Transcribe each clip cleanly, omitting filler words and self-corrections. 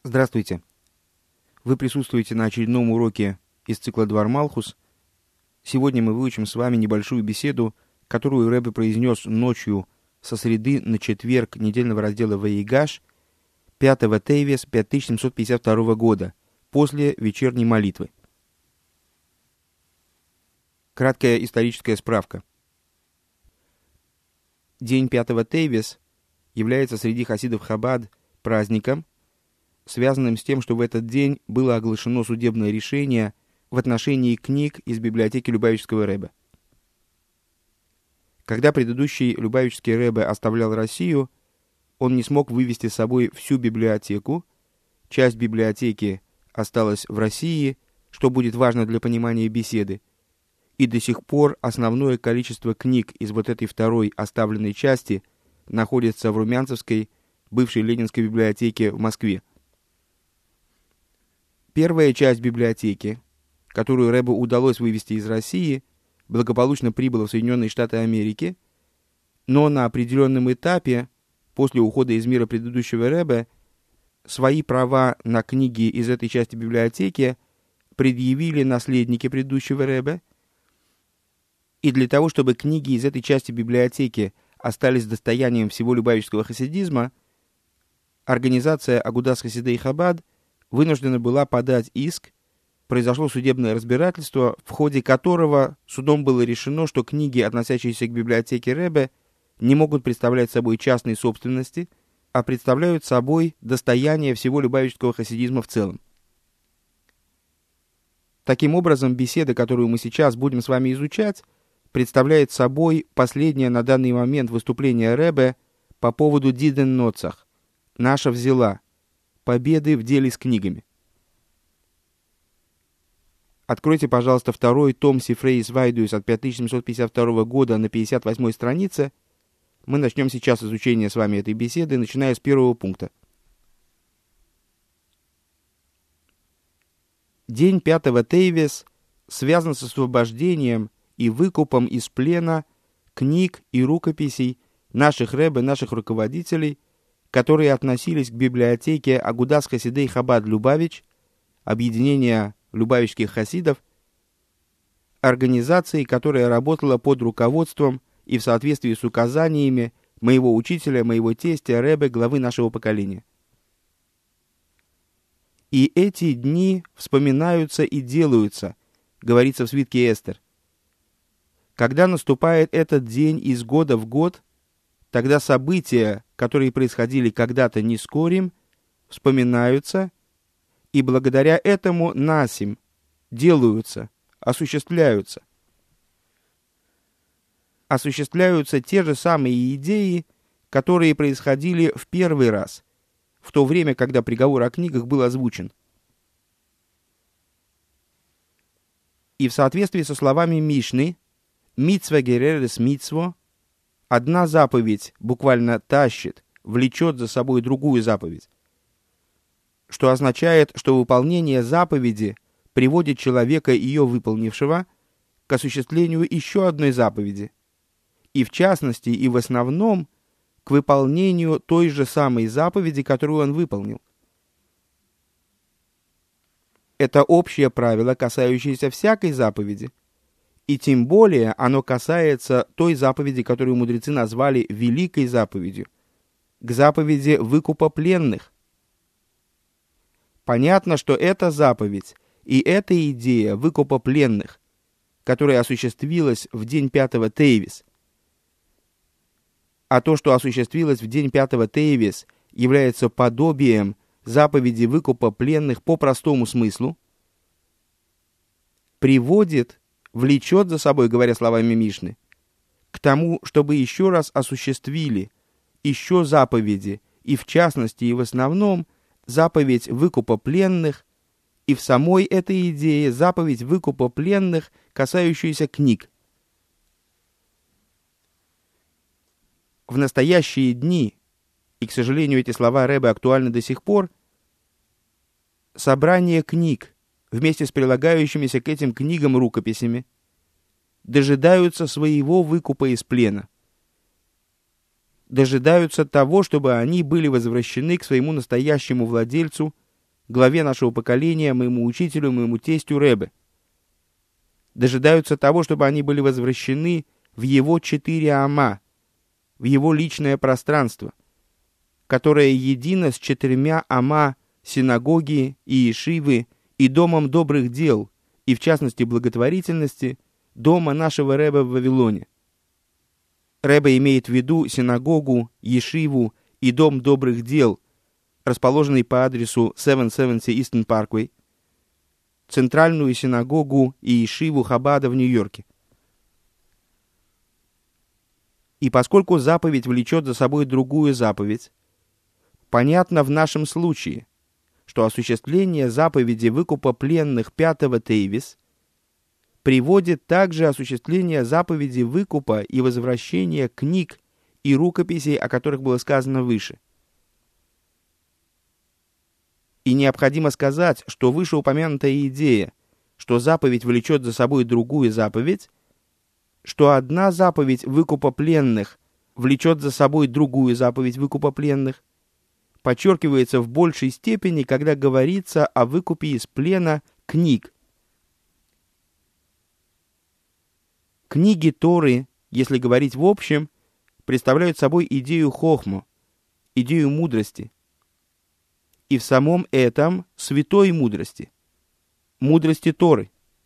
Здравствуйте. Вы присутствуете на очередном уроке из цикла «Двор Малхус». Сегодня мы выучим с вами небольшую беседу, которую Ребе произнес ночью со среды на четверг недельного раздела Ваигаш 5-го Тейвес 5752 года, после вечерней молитвы. Краткая историческая справка. День 5-го Тейвес является среди хасидов Хабад праздником, связанным с тем, что в этот день было оглашено судебное решение в отношении книг из библиотеки Любавического Ребе. Когда предыдущий Любавический Ребе оставлял Россию, он не смог вывести с собой всю библиотеку, часть библиотеки осталась в России, что будет важно для понимания беседы, и до сих пор основное количество книг из вот этой второй оставленной части находится в Румянцевской, бывшей Ленинской библиотеке в Москве. Первая часть библиотеки, которую Ребе удалось вывести из России, благополучно прибыла в Соединенные Штаты Америки, но на определенном этапе, после ухода из мира предыдущего Ребе, свои права на книги из этой части библиотеки предъявили наследники предыдущего Ребе, и для того, чтобы книги из этой части библиотеки остались достоянием всего любавического хасидизма, организация Агудас Хасидей Хабад вынуждена была подать иск, произошло судебное разбирательство, в ходе которого судом было решено, что книги, относящиеся к библиотеке Ребе, не могут представлять собой частной собственности, а представляют собой достояние всего любавического хасидизма в целом. Таким образом, беседа, которую мы сейчас будем с вами изучать, представляет собой последнее на данный момент выступление Ребе по поводу Диден Ноцах, «Наша взяла», победы в деле с книгами. Откройте, пожалуйста, второй том Сифрей Свайдуис от 5752 года на 58 странице. Мы начнем сейчас изучение с вами этой беседы, начиная с первого пункта. День 5-го Тейвес связан с освобождением и выкупом из плена книг и рукописей наших ребе, наших руководителей, которые относились к библиотеке Агудас Хасидей Хабад Любавич, объединения любавичских хасидов, организации, которая работала под руководством и в соответствии с указаниями моего учителя, моего тестя, ребе, главы нашего поколения. И эти дни вспоминаются и делаются, говорится в свитке Эстер. Когда наступает этот день из года в год, тогда события, которые происходили когда-то нескорим, вспоминаются, и благодаря этому насим делаются, осуществляются. Осуществляются те же самые идеи, которые происходили в первый раз, в то время, когда приговор о книгах был озвучен. И в соответствии со словами Мишны, «Мицва геререс мицво», одна заповедь буквально тащит, влечет за собой другую заповедь, что означает, что выполнение заповеди приводит человека, ее выполнившего, к осуществлению еще одной заповеди, и в частности и в основном к выполнению той же самой заповеди, которую он выполнил. Это общее правило, касающееся всякой заповеди, и тем более оно касается той заповеди, которую мудрецы назвали великой заповедью, к заповеди выкупа пленных. Понятно, что эта заповедь и эта идея выкупа пленных, которая осуществилась в день 5-го Тейвес, а то, что осуществилось в день 5-го Тейвес, является подобием заповеди выкупа пленных по простому смыслу, влечет за собой, говоря словами Мишны, к тому, чтобы еще раз осуществили еще заповеди, и в частности и в основном заповедь выкупа пленных, и в самой этой идее заповедь выкупа пленных, касающуюся книг. В настоящие дни, и, к сожалению, эти слова Ребе актуальны до сих пор, собрание книг вместе с прилагающимися к этим книгам рукописями дожидаются своего выкупа из плена. дожидаются того, чтобы они были возвращены к своему настоящему владельцу, главе нашего поколения, моему учителю, моему тестю Ребе. Дожидаются того, чтобы они были возвращены в его 4 ама, в его личное пространство, которое едино с 4 ама синагоги и ешивы и домом добрых дел, и в частности благотворительности, дома нашего Ребе в Вавилоне. Ребе имеет в виду синагогу, ешиву и дом добрых дел, расположенный по адресу 770 Eastern Parkway, центральную синагогу и ешиву Хабада в Нью-Йорке. И поскольку заповедь влечет за собой другую заповедь, понятно в нашем случае, что осуществление заповеди выкупа пленных 5-го Тейвис приводит также осуществление заповеди выкупа и возвращения книг и рукописей, о которых было сказано выше. И необходимо сказать, что вышеупомянутая идея, что заповедь влечет за собой другую заповедь, что одна заповедь выкупа пленных влечет за собой другую заповедь выкупа пленных, подчеркивается в большей степени, когда говорится о выкупе из плена книг. Книги Торы, если говорить в общем, представляют собой идею хохму, идею мудрости. И в самом этом святой мудрости, мудрости Торы.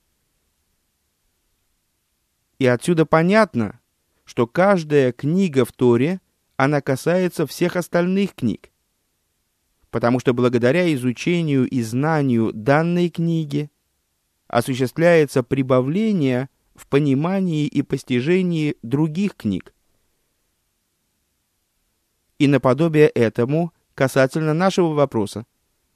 И отсюда понятно, что каждая книга в Торе, она касается всех остальных книг, потому что благодаря изучению и знанию данной книги осуществляется прибавление в понимании и постижении других книг. И наподобие этому касательно нашего вопроса.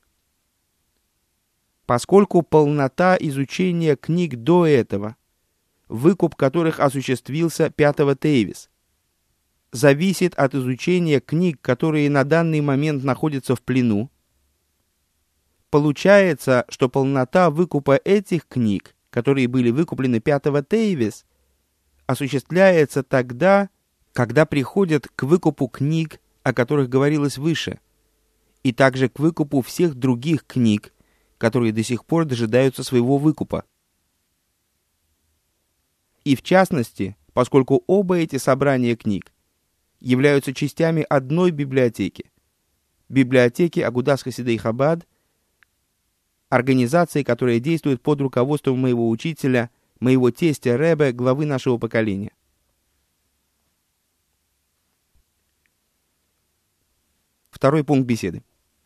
Поскольку полнота изучения книг до этого, выкуп которых осуществился 5-го Тейвис, зависит от изучения книг, которые на данный момент находятся в плену, получается, что полнота выкупа этих книг, которые были выкуплены 5-го Тейвис, осуществляется тогда, когда приходят к выкупу книг, о которых говорилось выше, и также к выкупу всех других книг, которые до сих пор дожидаются своего выкупа. И в частности, поскольку оба эти собрания книг являются частями одной библиотеки, библиотеки Агудас Хасидей Хабад, организации, которая действует под руководством моего учителя, моего тестя Ребе, главы нашего поколения. Второй пункт беседы.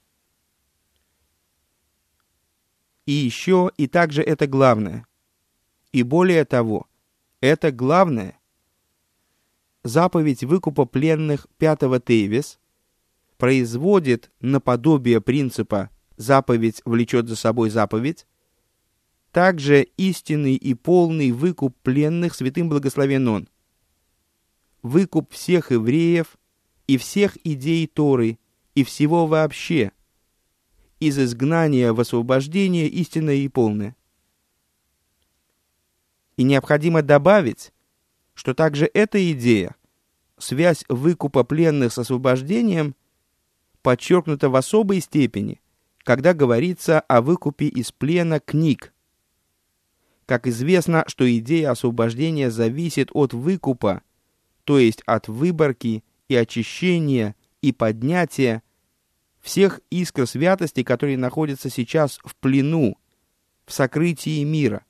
И еще, и также это главное. И более того, это главное. Заповедь выкупа пленных 5-го Тейвис производит наподобие принципа «заповедь влечет за собой заповедь», также истинный и полный выкуп пленных святым благословен Он. Выкуп всех евреев и всех идей Торы и всего вообще, из изгнания в освобождение истинное и полное. И необходимо добавить, что также эта идея, связь выкупа пленных с освобождением, подчеркнута в особой степени, когда говорится о выкупе из плена книг. Как известно, что идея освобождения зависит от выкупа, то есть от выборки и очищения и поднятия всех искр святости, которые находятся сейчас в плену, в сокрытии мира.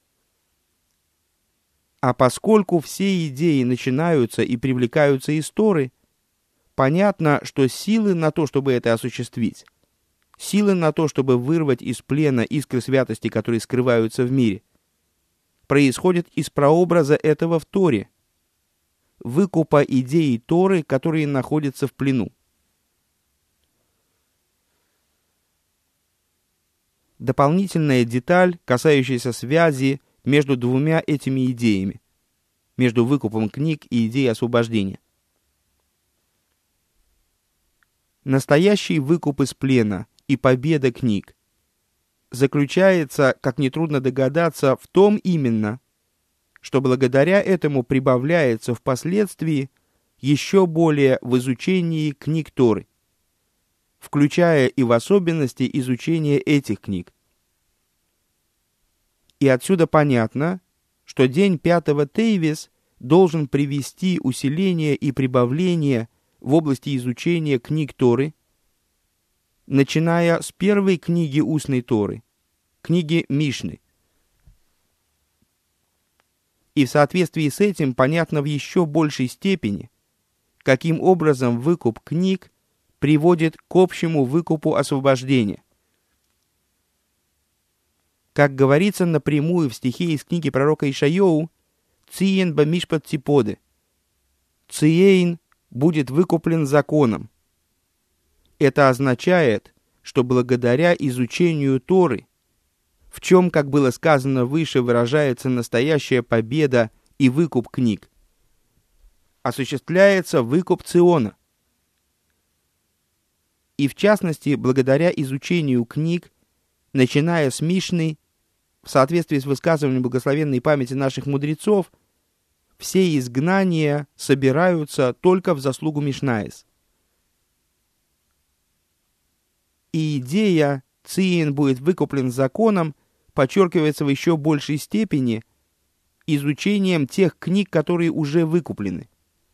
А поскольку все идеи начинаются и привлекаются из Торы, понятно, что силы на то, чтобы это осуществить, силы на то, чтобы вырвать из плена искры святости, которые скрываются в мире, происходят из прообраза этого в Торе, выкупа идеи Торы, которые находятся в плену. Дополнительная деталь, касающаяся связи между двумя этими идеями, между выкупом книг и идеей освобождения. Настоящий выкуп из плена и победа книг заключается, как нетрудно догадаться, в том именно, что благодаря этому прибавляется впоследствии еще более в изучении книг Торы, включая и в особенности изучение этих книг. И отсюда понятно, что день 5-го Тейвис должен привести усиление и прибавление в области изучения книг Торы, начиная с первой книги устной Торы, книги Мишны. И в соответствии с этим понятно в еще большей степени, каким образом выкуп книг приводит к общему выкупу освобождения. Как говорится напрямую в стихе из книги пророка Ишайоу, «Циен бамишпат циподе» — «Циейн будет выкуплен законом». Это означает, что благодаря изучению Торы, в чем, как было сказано выше, выражается настоящая победа и выкуп книг, осуществляется выкуп Циона. И в частности, благодаря изучению книг, начиная с Мишны, в соответствии с высказыванием благословенной памяти наших мудрецов, все изгнания собираются только в заслугу Мишнаис. И идея «Циин будет выкуплен законом» подчеркивается в еще большей степени изучением тех книг, которые уже выкуплены.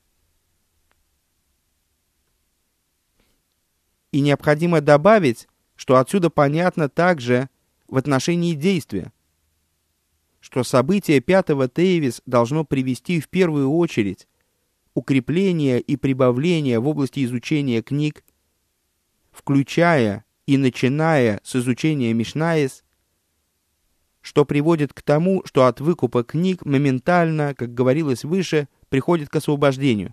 И необходимо добавить, что отсюда понятно также в отношении действия, что событие 5-го Тейвис должно привести в первую очередь укрепление и прибавление в области изучения книг, включая и начиная с изучения Мишнаис, что приводит к тому, что от выкупа книг моментально, как говорилось выше, приходит к освобождению.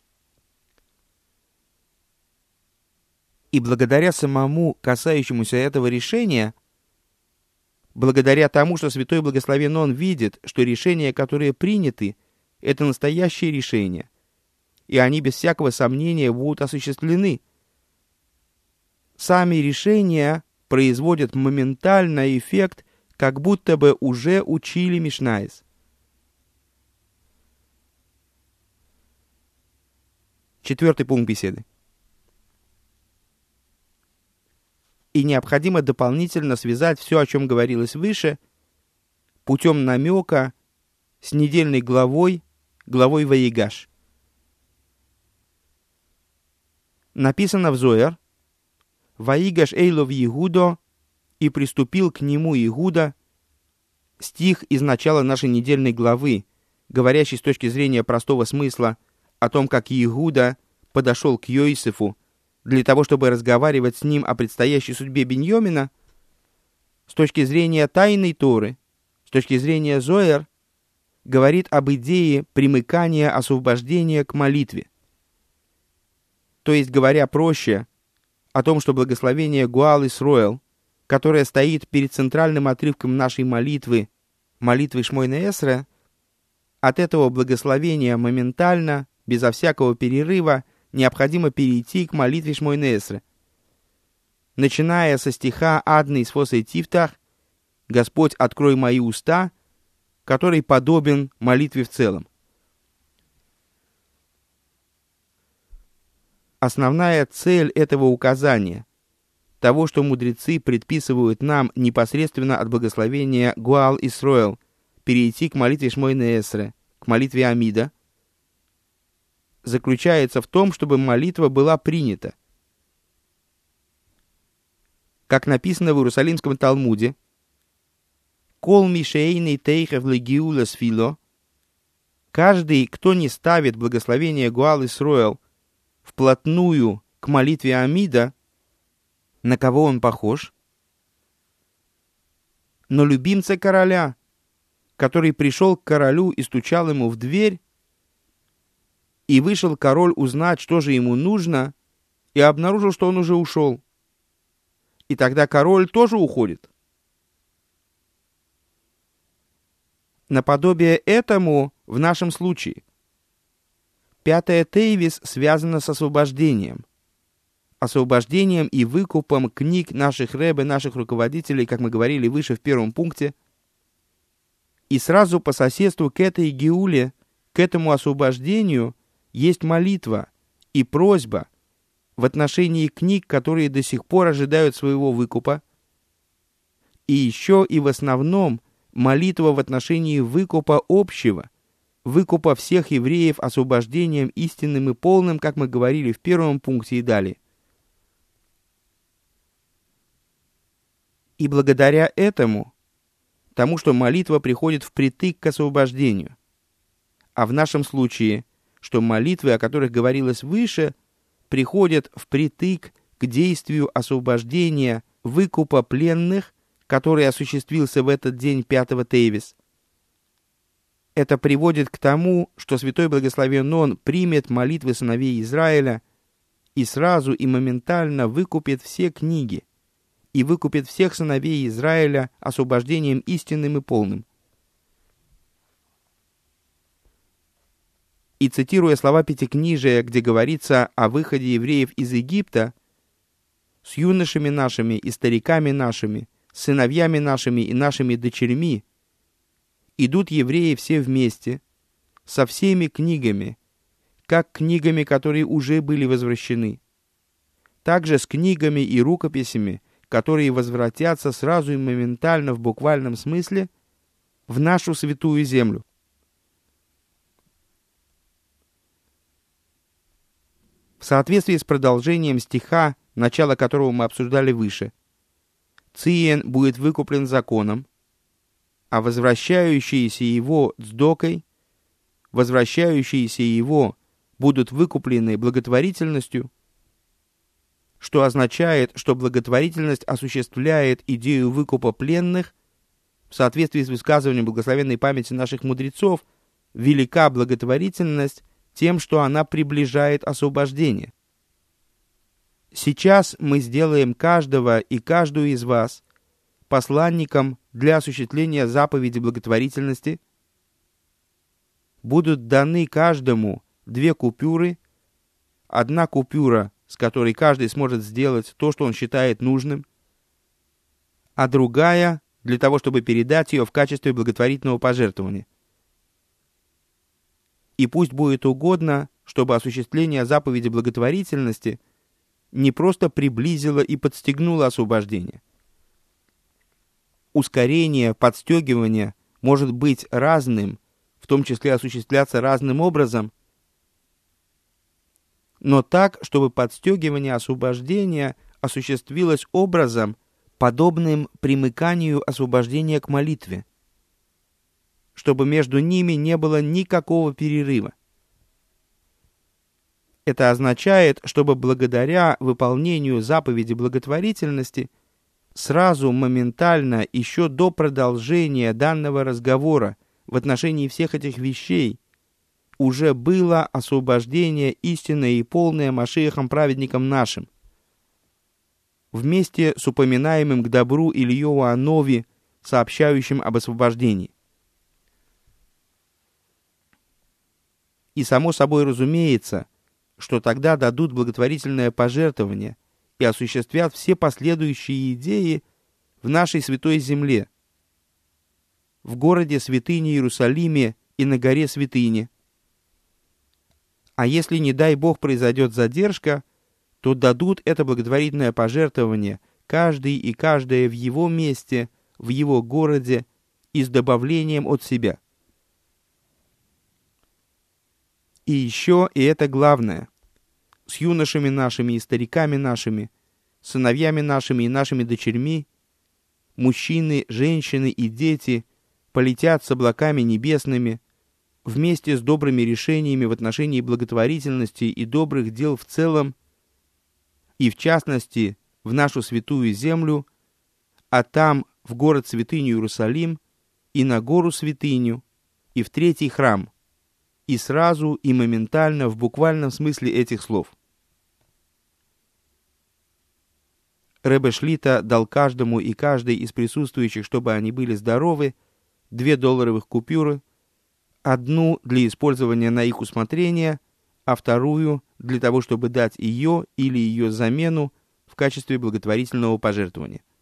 И благодаря самому касающемуся этого решения, благодаря тому, что Святой Благословен Он видит, что решения, которые приняты, это настоящие решения, и они без всякого сомнения будут осуществлены, сами решения производят моментально эффект, как будто бы уже учили Мишнаис. Четвертый пункт беседы. И необходимо дополнительно связать все, о чем говорилось выше, путем намека с недельной главой Ваигаш. Написано в Зояр: «Ваигаш эйлов Иегудо, и приступил к нему Иегуда», стих из начала нашей недельной главы, говорящий с точки зрения простого смысла о том, как Иегуда подошел к Йосефу для того, чтобы разговаривать с ним о предстоящей судьбе Биньомина, с точки зрения тайной Торы, с точки зрения Зояр, говорит об идее примыкания освобождения к молитве. То есть, говоря проще, о том, что благословение Гуал Исроэл, которое стоит перед центральным отрывком нашей молитвы, молитвы Шмойне Эсре, от этого благословения моментально, безо всякого перерыва, необходимо перейти к молитве Шмойне Эсре. Начиная со стиха «Адный сфосей тифтах», «Господь, открой мои уста», который подобен молитве в целом. Основная цель этого указания, того, что мудрецы предписывают нам непосредственно от благословения Гуал Исроэл перейти к молитве Шмойне Эсре, к молитве Амида, заключается в том, чтобы молитва была принята. Как написано в Иерусалимском Талмуде, «Кол мишейный тейхев легиула сфило», каждый, кто не ставит благословение Гуал Исроэл вплотную к молитве Амида, на кого он похож? На любимца короля, который пришел к королю и стучал ему в дверь, и вышел король узнать, что же ему нужно, и обнаружил, что он уже ушел. И тогда король тоже уходит. Наподобие этому в нашем случае 5-я Тейвис связана с освобождением. Освобождением и выкупом книг наших ребе, наших руководителей, как мы говорили выше в первом пункте. И сразу по соседству к этой геуле, к этому освобождению, есть молитва и просьба, в отношении книг, которые до сих пор ожидают своего выкупа, и еще и в основном молитва в отношении выкупа общего, выкупа всех евреев освобождением истинным и полным, как мы говорили в первом пункте и далее. И благодаря этому, тому, что молитва приходит впритык к освобождению, а в нашем случае, что молитвы, о которых говорилось выше, приходят впритык к действию освобождения выкупа пленных, который осуществился в этот день 5-го Тейвис. Это приводит к тому, что Святой Благословен Он примет молитвы сыновей Израиля и сразу и моментально выкупит все книги и выкупит всех сыновей Израиля освобождением истинным и полным. И цитируя слова Пятикнижия, где говорится о выходе евреев из Египта, с юношами нашими и стариками нашими, сыновьями нашими и нашими дочерьми, идут евреи все вместе, со всеми книгами, как книгами, которые уже были возвращены, также с книгами и рукописями, которые возвратятся сразу и моментально в буквальном смысле в нашу святую землю. В соответствии с продолжением стиха, начало которого мы обсуждали выше, Циен будет выкуплен законом, а возвращающиеся его цдокой, возвращающиеся его будут выкуплены благотворительностью, что означает, что благотворительность осуществляет идею выкупа пленных. В соответствии с высказыванием благословенной памяти наших мудрецов, велика благотворительность тем, что она приближает освобождение. Сейчас мы сделаем каждого и каждую из вас посланником для осуществления заповеди благотворительности. Будут даны каждому 2 купюры, 1 купюра, с которой каждый сможет сделать то, что он считает нужным, а другая для того, чтобы передать ее в качестве благотворительного пожертвования. И пусть будет угодно, чтобы осуществление заповеди благотворительности не просто приблизило и подстегнуло освобождение. Ускорение, подстегивание может быть разным, в том числе осуществляться разным образом, но так, чтобы подстегивание освобождения осуществилось образом, подобным примыканию освобождения к молитве, чтобы между ними не было никакого перерыва. Это означает, чтобы благодаря выполнению заповеди благотворительности сразу, моментально, еще до продолжения данного разговора в отношении всех этих вещей, уже было освобождение истинное и полное Машиахом праведником нашим, вместе с упоминаемым к добру Ильёу Анови, сообщающим об освобождении. И само собой разумеется, что тогда дадут благотворительное пожертвование и осуществят все последующие идеи в нашей святой земле, в городе святыни Иерусалиме и на горе святыни. А если, не дай Бог, произойдет задержка, то дадут это благотворительное пожертвование каждый и каждая в его месте, в его городе и с добавлением от себя. И еще, и это главное, с юношами нашими и стариками нашими, сыновьями нашими и нашими дочерьми, мужчины, женщины и дети полетят с облаками небесными, вместе с добрыми решениями в отношении благотворительности и добрых дел в целом, и в частности в нашу святую землю, а там в город святыню Иерусалим, и на гору святыню, и в 3-й храм, и сразу, и моментально в буквальном смысле этих слов. Ребе Шлита дал каждому и каждой из присутствующих, чтобы они были здоровы, 2 долларовых купюры, 1 для использования на их усмотрение, а 2 для того, чтобы дать ее или ее замену в качестве благотворительного пожертвования.